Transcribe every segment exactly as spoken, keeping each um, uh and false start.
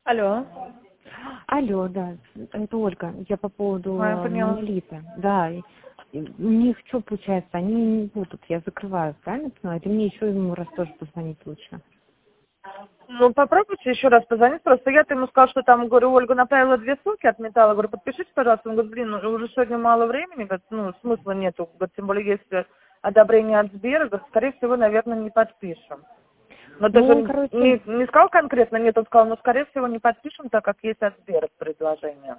Алло. Алло, да, это Ольга. Я по поводу А, я э, поняла. монолита. Да, и- и у них что получается, они не будут, я закрываю, правильно понимаю? Или мне еще ему раз тоже позвонить лучше? Ну, попробуйте еще раз позвонить. Просто я-то ему сказала, что там, говорю, Ольга направила две ссылки от металла. Говорю, подпишите, пожалуйста. Он говорит, блин, ну, уже сегодня мало времени. Говорит, ну, смысла нету. Говорит, тем более, если одобрение от Сбера, говорит, скорее всего, наверное, не подпишем. Но Ну, он, даже короче, не, не сказал конкретно, нет, он сказал, ну, скорее всего, не подпишем, так как есть от Сбера предложение.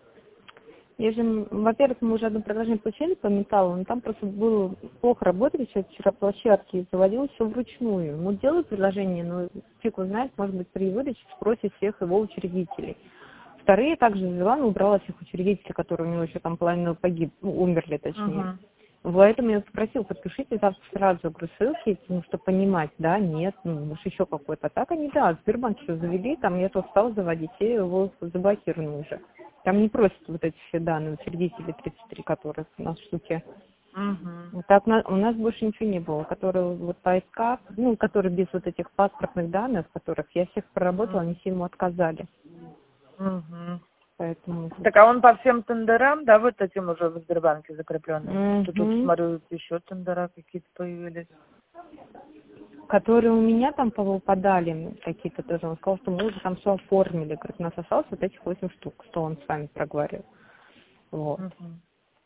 я же, м, во-первых, мы уже одно предложение получили по металлу, но там просто было плохо работали, сейчас вчера площадки заводилось все вручную. Ну, делаю предложение, но фиг его знает, может быть, при выдаче спросит всех его учредителей. Вторые также взяла, но убрала всех учредителей, которые у него еще там половина погиб, ну, умерли точнее. Угу. Поэтому я попросил, подпишите завтра сразу, говорю, ссылки, ну, чтобы понимать, да, нет, ну, может, еще какой-то. А так они, да, Сбербанк еще завели, там я тут стал заводить, и его заблокировано уже. Там не просят вот эти все данные учредителей тридцать три, которые у нас в штуке. Угу. Вот так на- у нас больше ничего не было, которые вот по СК, ну, которые без вот этих паспортных данных, которых я всех проработала, они все ему отказали. Угу. Поэтому Так, а он по всем тендерам, да, вот этим уже в Сбербанке закрепленным? Что тут, Мгм. смотрю, еще тендера какие-то появились. Которые у меня там подали какие-то тоже, он сказал, что мы уже там все оформили, говорит, у нас осталось вот этих восемь штук, что он с вами проговорил. Вот. Угу.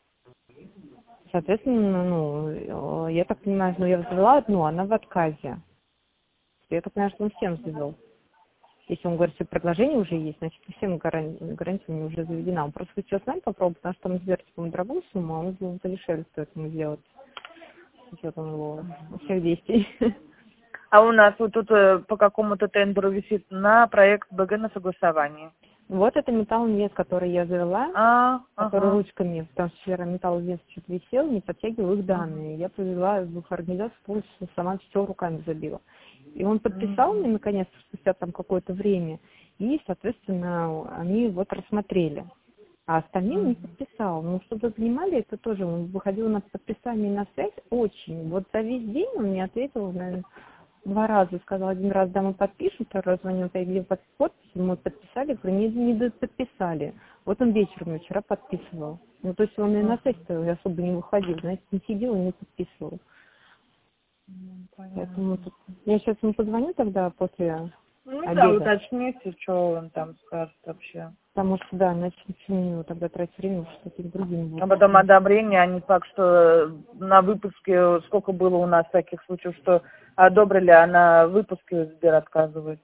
Соответственно, ну, э, я так понимаю, ну, я взвела одну, она в отказе. Я так понимаю, что он всем завел. Если он говорит, что предложение уже есть, значит, и всем гарантия, гарантия у него уже заведена. Он просто хотел с нами попробовать, потому что там Сбер, типа, дорогую сумму, а он думал, подешевле стоит ему сделать. С учетом его всех действий. А у нас вот тут э, по какому-то тендеру висит на проект БГ на согласовании. Вот это металл инвест, который я завела, А, который ага. ручками, потому что вчера металл инвест что-то висел, не подтягивал их Угу. данные. Я повела в их организацию, полностью сама все руками забила. И он подписал Угу. мне, наконец-то, спустя там какое-то время, и, соответственно, они вот рассмотрели. А остальным не Угу. подписал. Ну, чтобы вы понимали, это тоже, он выходил на подписание на связь очень. Вот за весь день он мне ответил, наверное, два раза. Сказал, один раз, да, мы подпишем, второй раз звонил, я где под подпись, мы подписали, говорю, не, не подписали. Вот он вечером вчера подписывал. Ну, то есть он и на Угу. связь особо не выходил, знаете, не сидел и не подписывал. Ну, Поэтому понятно. тут... Я сейчас ему позвоню тогда после Ну да, обеда. уточните, что он там скажет вообще. Потому что, да, иначе ничего тогда тратить время, что какие-то другие А будут. потом одобрение, а не факт, что э, на выпуске, сколько было у нас таких случаев, что одобрили, а на выпуске Сбер отказывает.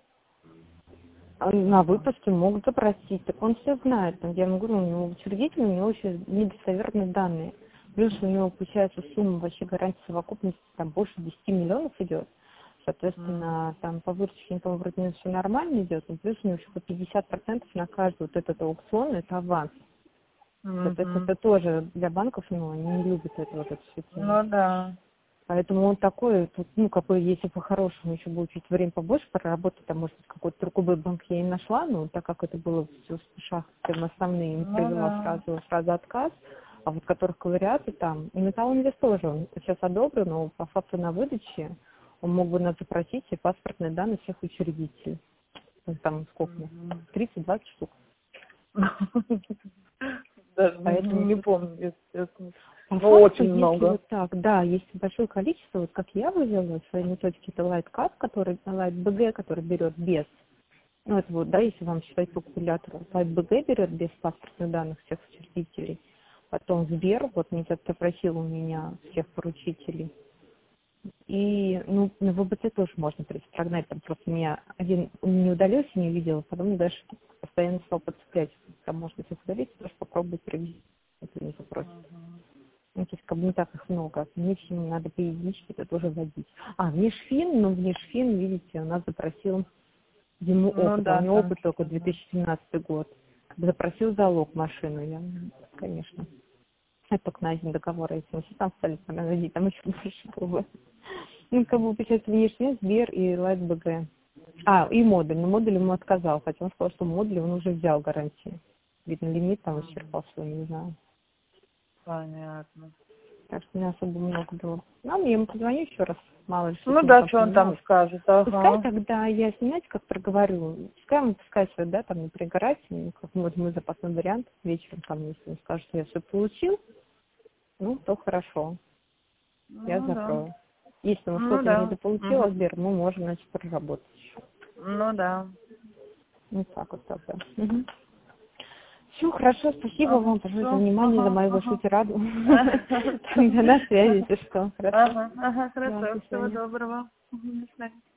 А на выпуске могут запросить, так он все знает. Там, я ему говорю, у него учредитель, у него еще недостоверные данные. Плюс у него, получается, сумма вообще гарантии совокупности там больше десяти миллионов идет. Соответственно, там по выручке никому вроде не все нормально идет, но плюс у него еще по пятьдесят процентов на каждый вот этот аукцион, это аванс. Соответственно, Угу. это тоже для банков, ну, они не любят это вот эту всю тему. Ну да. Поэтому он такой, тут, ну, какой, если по-хорошему еще будет чуть время побольше проработать, там, может быть, какой-то другой банк я и нашла, но так как это было все в спешах, тем основные, не Ну привела да. сразу, сразу отказ, а вот которых ковыряты там, и Металл Инвест тоже, он сейчас одобрен, но по факту на выдаче он мог бы нас запросить и паспортные данные всех учредителей. Ну, там сколько у нас? Мгм. тридцать-двадцать штук. Даже Поэтому не тут помню, если честно. по Но факту, очень если много. вот так, да, есть большое количество, вот как я вывела в своей методике, это Light Cup, который, Light би джи, который берет без, ну это вот, да, если вам считать по калькулятору, Light би джи берет без паспортных данных всех учредителей, потом Сбер, вот мне кто-то просил у меня всех поручителей, и, ну, на ВБЦ тоже можно прогнать, там просто меня один не удалился, не увидела, потом дальше постоянно стал подцеплять, там можно всех удалить, тоже попробовать привести, если не запросит. Ну, то есть, как бы не так их много. Мне всем надо по единичке это тоже вводить. А, внешфин, ну, внешфин, видите, у нас запросил ему Ну опыт, а у да, него там опыт только что-то, две да. тысячи семнадцатый год. Запросил залог машину, я, ну, конечно. Это только на один договор, а если мы все там стали проводить, там еще больше было. Ну, как бы, получается, внешфин, Сбер и Лайт би джи. А, и модуль. Но модуль ему отказал, хотя он сказал, что модуль он уже взял гарантии. Видно, лимит там Мгм. исчерпался, не знаю. Понятно. Так что не особо много было. Ну, я ему позвоню еще раз, мало ли что. Ну да, что он там скажет. Ага. Пускай тогда я, знаете, как проговорю, пускай ему пускай свой, да, там не пригорать, как вот мы запасной вариант вечером, там, если он скажет, что я все получил, ну, то хорошо, Ну, я да. закрою. Если он Ну, что-то да. недополучил, Угу. Сбер, мы можем, значит, проработать еще. Ну да. Ну, так вот тогда. Угу. Все, хорошо, спасибо Ага, вам большое за всё. внимание, Ага, за мою ага. большую тираду. Тогда на связи, если что. Хорошо. Ага, ага, Да, хорошо. до Всего свидания. доброго. Мгм, до свидания.